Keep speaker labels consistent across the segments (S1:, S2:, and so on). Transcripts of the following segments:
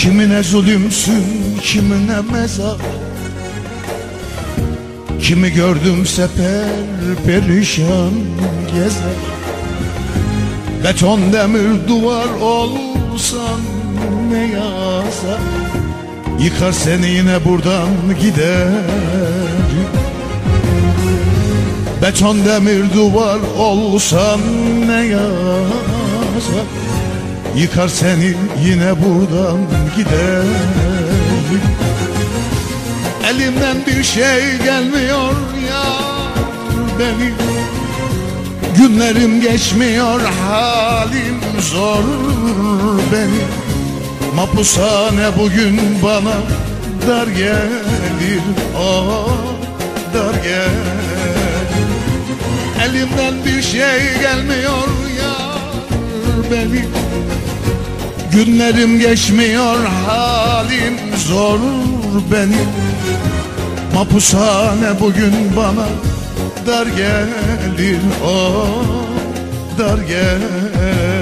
S1: Kimine zulümsün, kimine mezar. Kimi gördüm sefer perişan gezer. Beton demir duvar olsan ne yazar? Yıkar seni yine buradan gider. Beton demir duvar olsan ne yazar? Yıkar seni yine buradan gider. Elimden bir şey gelmiyor ya benim. Günlerim geçmiyor, halim zor benim. Mapushane bugün bana dar gelir, ah dar gelir. Elimden bir şey gelmiyor ya benim. Günlerim geçmiyor, halim zor benim. Mapushane bugün bana dar gelir, oh dar gelir.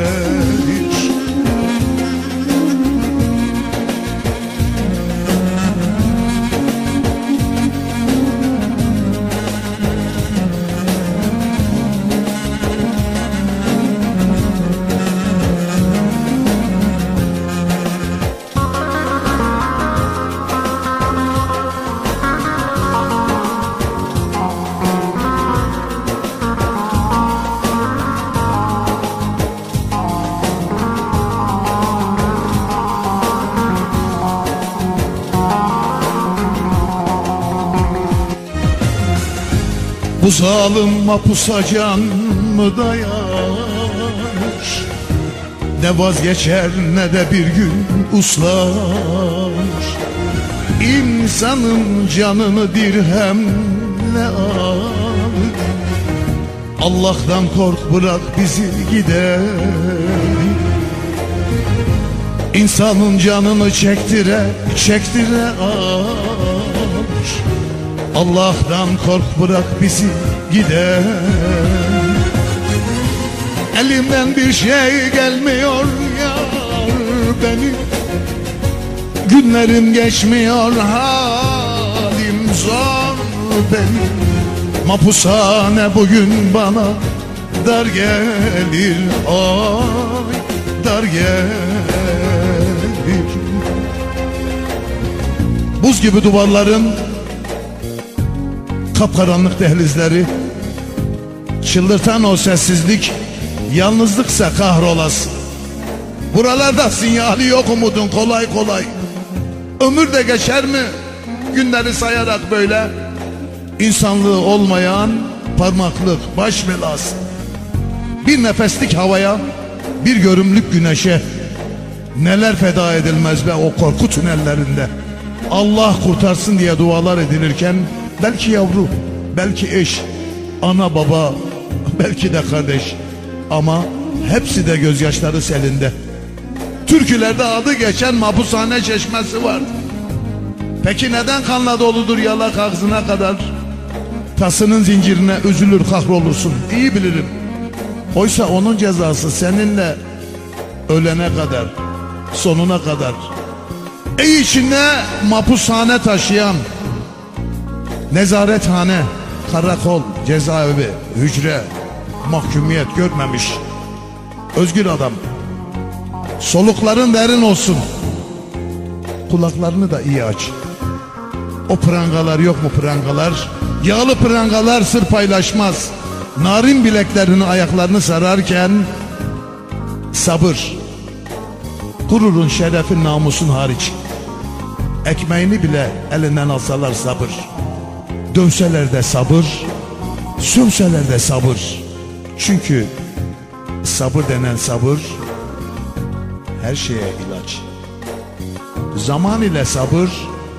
S1: Bu zalim mapusa can mı dayanır? Ne vazgeçer ne de bir gün uslar. İnsanın canını dirhemle alır. Allah'tan kork, bırak bizi gider. İnsanın canını çektire çektire alır. Allah'tan kork, bırak bizi gider. Elimden bir şey gelmiyor yar benim. Günlerim geçmiyor, halim zor benim. Mapushane bugün bana dar gelir, ay dar gelir. Buz gibi duvarların, kapkaranlık dehlizleri, çıldırtan o sessizlik, yalnızlıksa kahrolasın. Buralarda sinyali yok umudun kolay kolay. Ömür de geçer mi günleri sayarak böyle? İnsanlığı olmayan parmaklık baş belası. Bir nefeslik havaya, bir görümlük güneşe neler feda edilmez be o korku tünellerinde. Allah kurtarsın diye dualar edilirken belki yavru, belki eş, ana baba, belki de kardeş, ama hepsi de gözyaşları selinde. Türkülerde adı geçen Mapushane çeşmesi var. Peki neden kanla doludur yalak ağzına kadar? Tasının zincirine üzülür kahrolursun, iyi bilirim. Oysa onun cezası seninle ölene kadar, sonuna kadar. Ey içinde mapushane taşıyan, nezarethane, karakol, cezaevi, hücre, mahkumiyet görmemiş özgür adam. Solukların derin olsun, kulaklarını da iyi aç. O prangalar yok mu prangalar? Yağlı prangalar sır paylaşmaz. Narin bileklerini, ayaklarını sararken sabır. Gururun, şerefin, namusun hariç. Ekmeğini bile elinden alsalar sabır. Dövseler de sabır, sövseler de sabır. Çünkü sabır denen sabır her şeye ilaç. Zaman ile sabır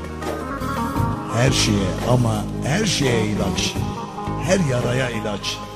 S1: her şeye, ama her şeye ilaç. Her yaraya ilaç.